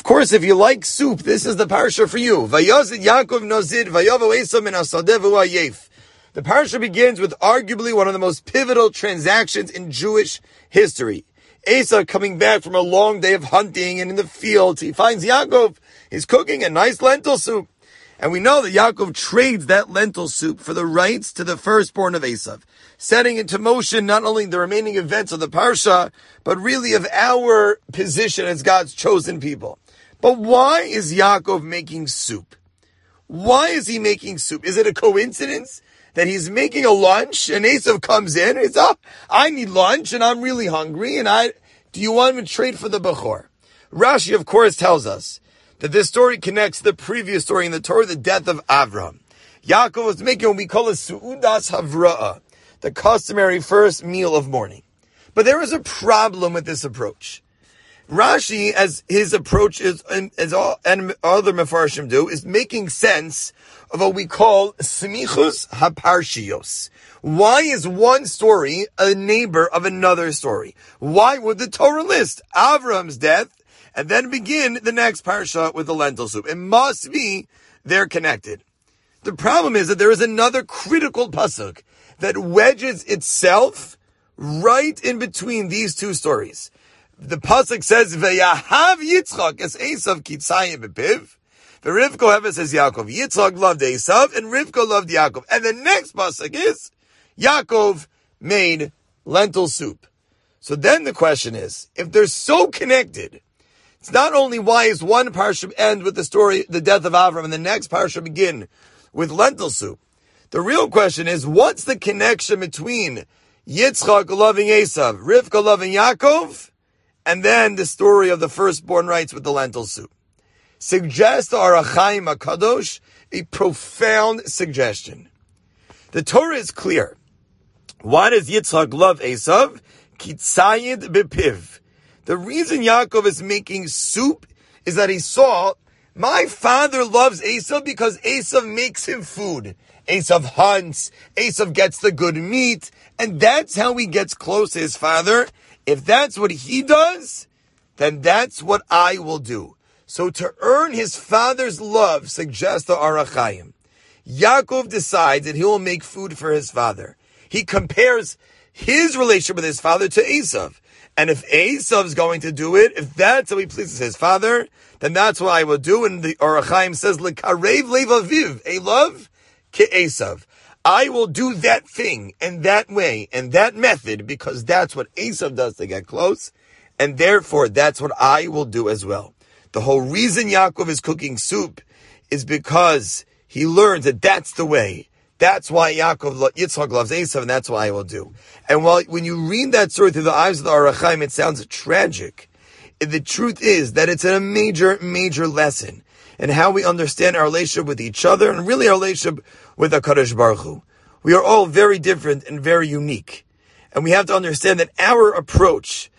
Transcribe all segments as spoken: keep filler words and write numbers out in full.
course, if you like soup, this is the parsha for you. Vayazid Yaakov Nozid, Vayavo Esav min hasadeh v'hu hayef. The parsha begins with arguably one of the most pivotal transactions in Jewish history. Esav coming back from a long day of hunting and in the fields, he finds Yaakov is cooking a nice lentil soup. And we know that Yaakov trades that lentil soup for the rights to the firstborn of Esav, setting into motion not only the remaining events of the parsha, but really of our position as God's chosen people. But why is Yaakov making soup? Why is he making soup? Is it a coincidence that he's making a lunch and Esav comes in and he's, oh, I need lunch and I'm really hungry and I, do you want me to trade for the Bechor? Rashi, of course, tells us that this story connects the previous story in the Torah, the death of Avraham. Yaakov was making what we call a su'udas havra'ah, the customary first meal of mourning. But there is a problem with this approach. Rashi, as his approach is, as all and other Mefarshim do, is making sense of what we call smichus haparshios. Why is one story a neighbor of another story? Why would the Torah list Avraham's death and then begin the next parsha with the lentil soup? It must be they're connected. The problem is that there is another critical pasuk that wedges itself right in between these two stories. The pasuk says, "Ve'yahav Yitzchak es Esav kitzayim bepiv." The Rivka Heves says Yaakov. Yitzchak loved Esav, and Rivka loved Yaakov. And the next pasuk is Yaakov made lentil soup. So then the question is, if they're so connected, it's not only why is one parsha end with the story, the death of Avram, and the next parsha begin with lentil soup. The real question is, what's the connection between Yitzchak loving Esav, Rivka loving Yaakov, and then the story of the firstborn rights with the lentil soup? Suggests the Or HaChaim HaKadosh a profound suggestion. The Torah is clear. Why does Yitzchak love Esav? Kitzayid bepiv. The reason Yaakov is making soup is that he saw, my father loves Esav because Esav makes him food. Esav hunts, Esav gets the good meat, and that's how he gets close to his father. If that's what he does, then that's what I will do. So to earn his father's love, suggests the Or HaChaim, Yaakov decides that he will make food for his father. He compares his relationship with his father to Esav. And if Esav is going to do it, if that's how he pleases his father, then that's what I will do. And the Or HaChaim says, L'karev levaviv, a love ke Esav. I will do that thing and that way and that method because that's what Esav does to get close. And therefore, that's what I will do as well. The whole reason Yaakov is cooking soup is because he learns that that's the way. That's why Yaakov, Yitzchak loves Esav, and that's what I will do. And while when you read that story through the eyes of the Or HaChaim, it sounds tragic. The truth is that it's a major, major lesson in how we understand our relationship with each other and really our relationship with HaKadosh Baruch Hu. We are all very different and very unique. And we have to understand that our approach,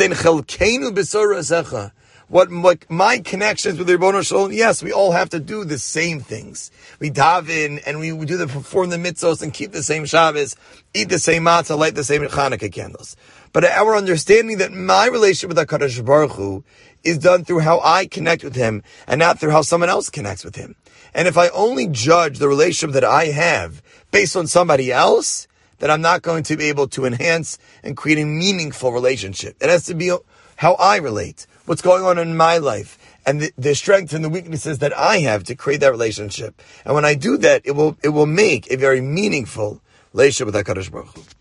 what, what my connections with the Rebbeinu Shalom, yes, we all have to do the same things. We daven and we do the perform the mitzvos and keep the same Shabbos, eat the same matzah, light the same Chanukah candles. But our understanding that my relationship with HaKadosh Baruch Hu is done through how I connect with Him and not through how someone else connects with Him. And if I only judge the relationship that I have based on somebody else, then I'm not going to be able to enhance and create a meaningful relationship. It has to be how I relate, what's going on in my life, and the, the strengths and the weaknesses that I have to create that relationship. And when I do that, it will it will make a very meaningful relationship with HaKadosh Baruch Hu.